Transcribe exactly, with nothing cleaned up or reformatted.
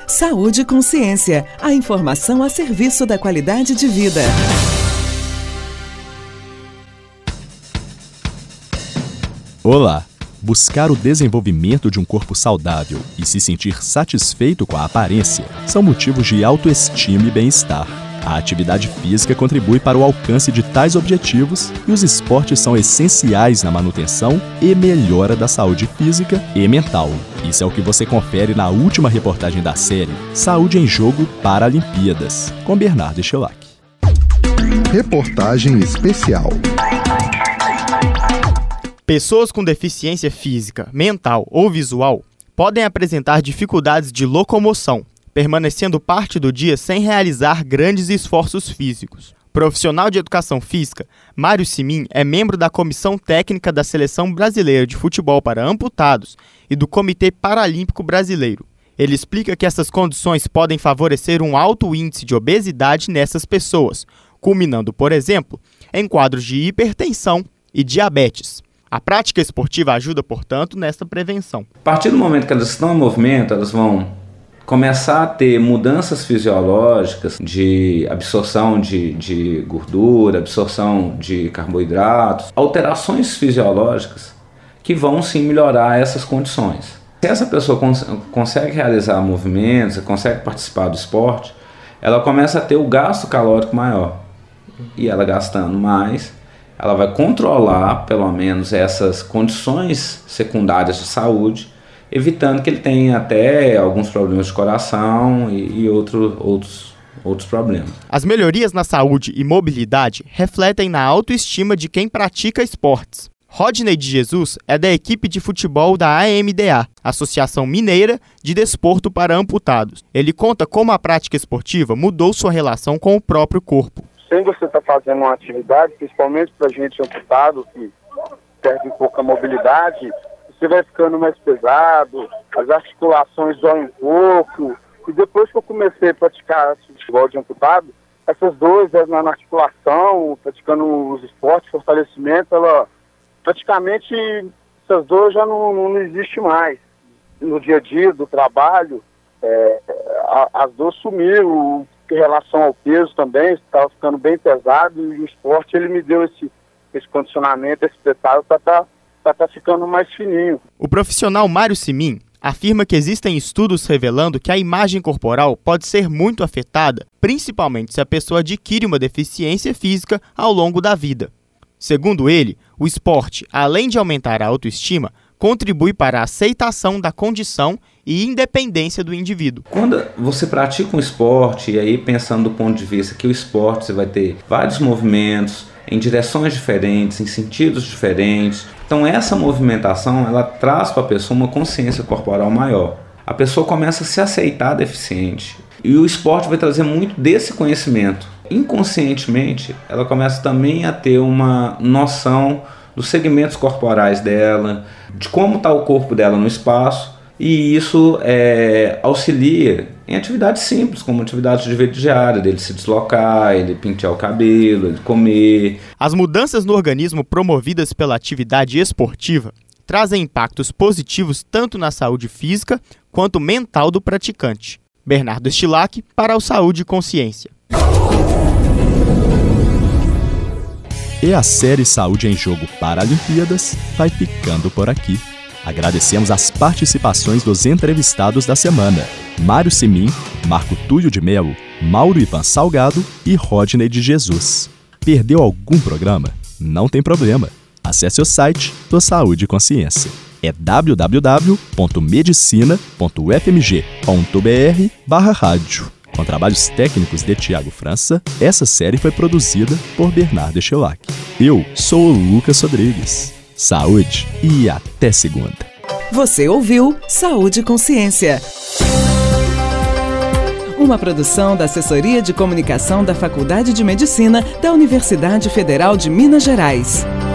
Saúde e Consciência, a informação a serviço da qualidade de vida. Olá! Buscar o desenvolvimento de um corpo saudável e se sentir satisfeito com a aparência são motivos de autoestima e bem-estar. A atividade física contribui para o alcance de tais objetivos e os esportes são essenciais na manutenção e melhora da saúde física e mental. Isso é o que você confere na última reportagem da série Saúde em Jogo Paralimpíadas, com Bernardo Estilac. Reportagem especial. Pessoas com deficiência física, mental ou visual podem apresentar dificuldades de locomoção, permanecendo parte do dia sem realizar grandes esforços físicos. Profissional de educação física, Mário Simin é membro da Comissão Técnica da Seleção Brasileira de Futebol para Amputados e do Comitê Paralímpico Brasileiro. Ele explica que essas condições podem favorecer um alto índice de obesidade nessas pessoas, culminando, por exemplo, em quadros de hipertensão e diabetes. A prática esportiva ajuda, portanto, nesta prevenção. A partir do momento que elas estão em movimento, elas vão começar a ter mudanças fisiológicas de absorção de, de gordura, absorção de carboidratos, alterações fisiológicas que vão sim melhorar essas condições. Se essa pessoa cons- consegue realizar movimentos, consegue participar do esporte, ela começa a ter o gasto calórico maior. E ela gastando mais, ela vai controlar, pelo menos, essas condições secundárias de saúde, evitando que ele tenha até alguns problemas de coração e, e outro, outros, outros problemas. As melhorias na saúde e mobilidade refletem na autoestima de quem pratica esportes. Rodney de Jesus é da equipe de futebol da A M D A, Associação Mineira de Desporto para Amputados. Ele conta como a prática esportiva mudou sua relação com o próprio corpo. Sem você estar tá fazendo uma atividade, principalmente para gente amputado, que perde um pouco a mobilidade, você vai ficando mais pesado, as articulações doem um pouco. E depois que eu comecei a praticar futebol de amputado, essas dores na articulação, praticando os esportes, fortalecimento, ela praticamente essas dores já não, não existem mais. No dia a dia do trabalho, é, a, as dores sumiram. Em relação ao peso também, estava ficando bem pesado e o esporte ele me deu esse, esse condicionamento, esse preparo para estar tá, tá ficando mais fininho. O profissional Mário Simin afirma que existem estudos revelando que a imagem corporal pode ser muito afetada, principalmente se a pessoa adquire uma deficiência física ao longo da vida. Segundo ele, o esporte, além de aumentar a autoestima, contribui para a aceitação da condição e independência do indivíduo. Quando você pratica um esporte, e aí pensando do ponto de vista que o esporte você vai ter vários movimentos em direções diferentes, em sentidos diferentes, então essa movimentação ela traz para a pessoa uma consciência corporal maior. A pessoa começa a se aceitar deficiente e o esporte vai trazer muito desse conhecimento. Inconscientemente, ela começa também a ter uma noção dos segmentos corporais dela, de como está o corpo dela no espaço, e isso é, auxilia em atividades simples, como atividades de vida diária, dele se deslocar, ele pentear o cabelo, ele comer. As mudanças no organismo promovidas pela atividade esportiva trazem impactos positivos tanto na saúde física quanto mental do praticante. Bernardo Estilac para o Saúde e Consciência. E a série Saúde em Jogo Paralimpíadas vai ficando por aqui. Agradecemos as participações dos entrevistados da semana: Mário Simin, Marco Túlio de Melo, Mauro Ivan Salgado e Rodney de Jesus. Perdeu algum programa? Não tem problema. Acesse o site do Saúde e Consciência. É w w w ponto medicina ponto u f m g ponto b r barra rádio. Com trabalhos técnicos de Tiago França, essa série foi produzida por Bernardo Estilac. Eu sou o Lucas Rodrigues. Saúde e até segunda. Você ouviu Saúde e Consciência. Uma produção da Assessoria de Comunicação da Faculdade de Medicina da Universidade Federal de Minas Gerais.